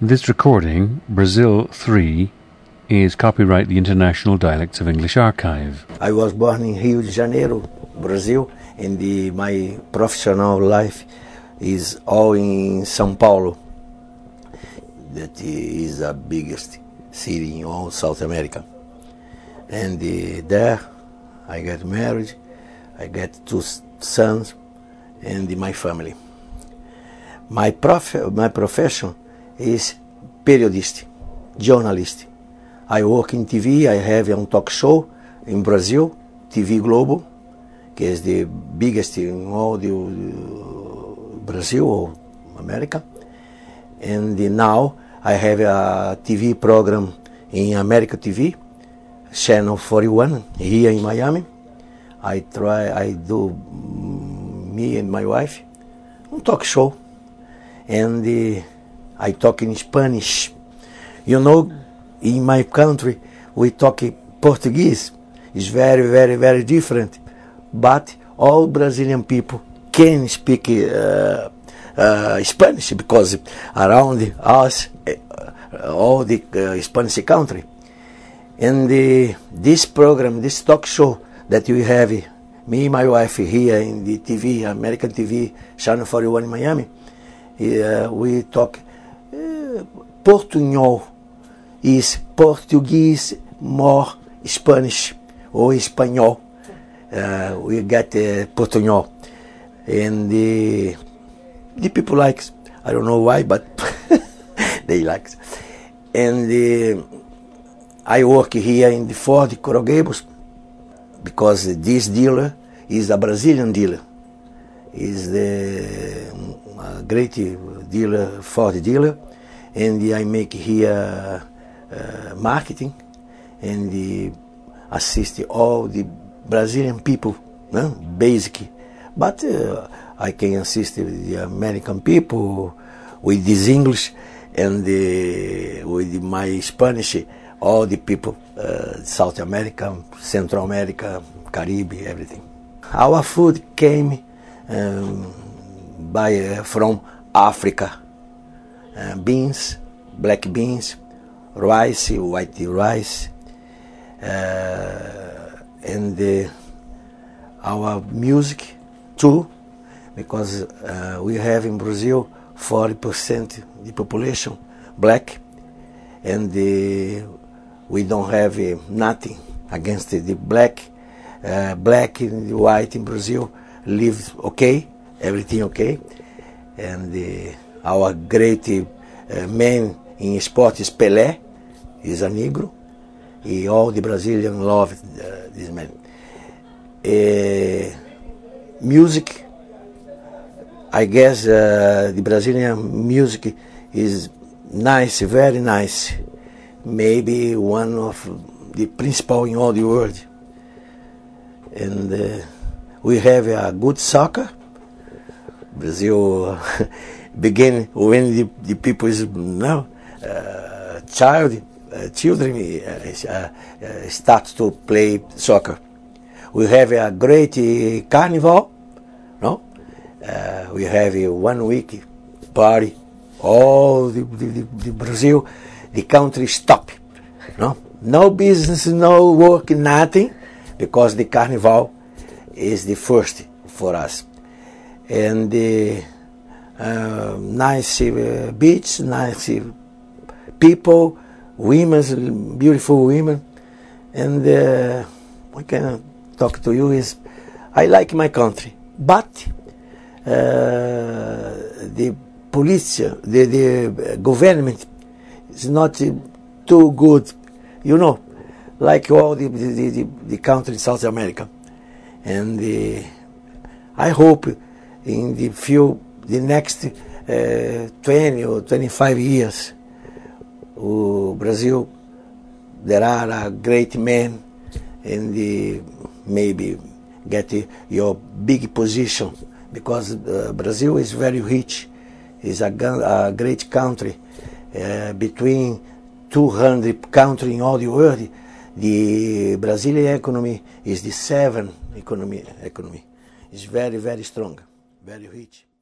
This recording, Brazil 3, is copyright the International Dialects of English Archive. I was born in Rio de Janeiro, Brazil, and my professional life is all in São Paulo. That is the biggest city in all South America. And there I got married, I got 2 sons, and my family. My profession is periodist, journalist. I work in TV, I have a talk show in Brazil, TV Globo, que is the biggest in all the Brazil or America. And now I have a TV program in America TV, Channel 41, here in Miami. I do, me and my wife, a talk show. And I talk in Spanish. You know, in my country, we talk Portuguese. It's very, very, very different. But all Brazilian people can speak Spanish because around us, all the Spanish country. And this program, this talk show that we have, me and my wife here in the TV, American TV, Channel 41 in Miami, we talk Portunhol is Portuguese more Spanish or Espanhol. We get Portunhol, and the people like. I don't know why, but they like. And I work here in the Ford Coral Gables because this dealer is a Brazilian dealer. Is the great dealer, Ford dealer, and I make here marketing and assist all the Brazilian people, basic. But I can assist the American people with this English and with my Spanish, all the people, South America, Central America, Caribbean, everything. Our food came from Africa. Beans, black beans, rice, white rice, and our music too, because we have in Brazil 40% the population black, and we don't have nothing against the black. Black and white in Brazil live okay, everything okay, and our great man in sport is Pelé, is a Negro. All the Brazilians love this man. Music, I guess the Brazilian music is nice, very nice. Maybe one of the principal in all the world. And we have a good soccer. Brazil begin when the people is children start to play soccer. We have a great carnival, no? We have a 1 week party. All the Brazil, the country stop, no business, no work, nothing, because the carnival is the first for us. And nice beach, nice people, women, beautiful women, and what can I talk to you is, I like my country, but the police, the government is not too good, like all the country in South America, and I hope in the next 20 or 25 years, Brazil, there are a great men, and maybe get your big position, because Brazil is very rich, is a great country, between 200 countries in all the world. The Brazilian economy is the 7th economy. It's very, very strong, very rich.